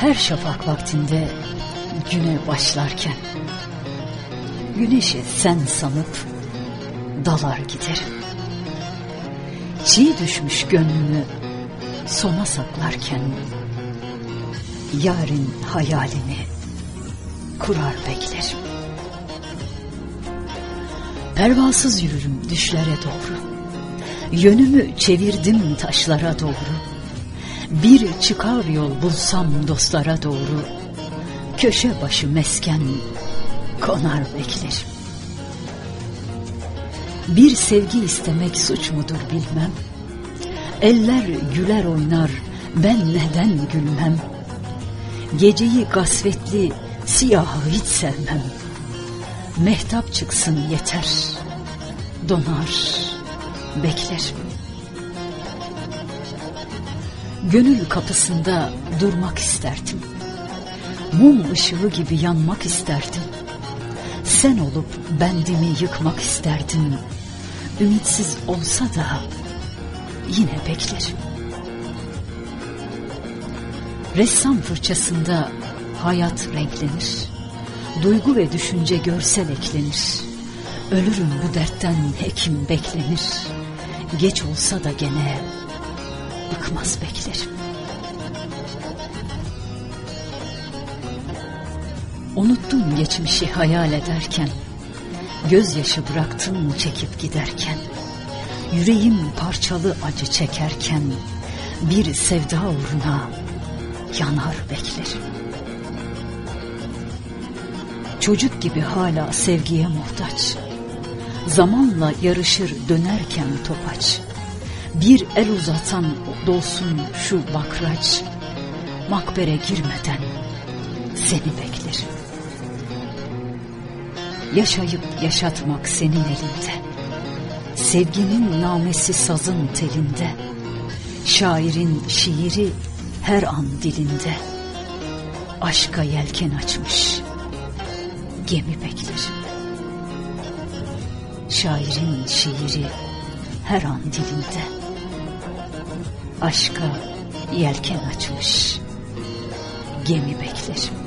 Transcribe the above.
Her şafak vaktinde güne başlarken güneşi sen sanıp dalar giderim. Çiğ düşmüş gönlümü sona saklarken yarın hayalini kurar beklerim. Pervasız yürürüm düşlere doğru, yönümü çevirdim taşlara doğru. Bir çıkar yol bulsam dostlara doğru, köşe başı mesken konar beklerim. Bir sevgi istemek suç mudur bilmem, eller güler oynar, ben neden gülmem? Geceyi kasvetli siyahı hiç sevmem, mehtap çıksın yeter, donar beklerim. Gönül kapısında durmak isterdim, mum ışığı gibi yanmak isterdim. Sen olup bendimi yıkmak isterdim, ümitsiz olsa da yine beklerim. Ressam fırçasında hayat renklenir, duygu ve düşünce görsel eklenir. Ölürüm bu dertten hekim beklenir, geç olsa da gene bıkmaz beklerim. Unuttum geçmişi hayal ederken, gözyaşı bıraktım çekip giderken. Yüreğim parçalı acı çekerken, bir sevda uğruna yanar beklerim. Çocuk gibi hala sevgiye muhtaç, zamanla yarışır dönerken topaç. Bir el uzatan dolsun şu bakraç, makbere girmeden seni beklerim. Yaşayıp yaşatmak senin elinde, sevginin namesi sazın telinde, şairin şiiri her an dilinde. Aşka yelken açmış gemi beklerim. Şairin şiiri her an dilinde, aşka yelken açmış gemi beklerim.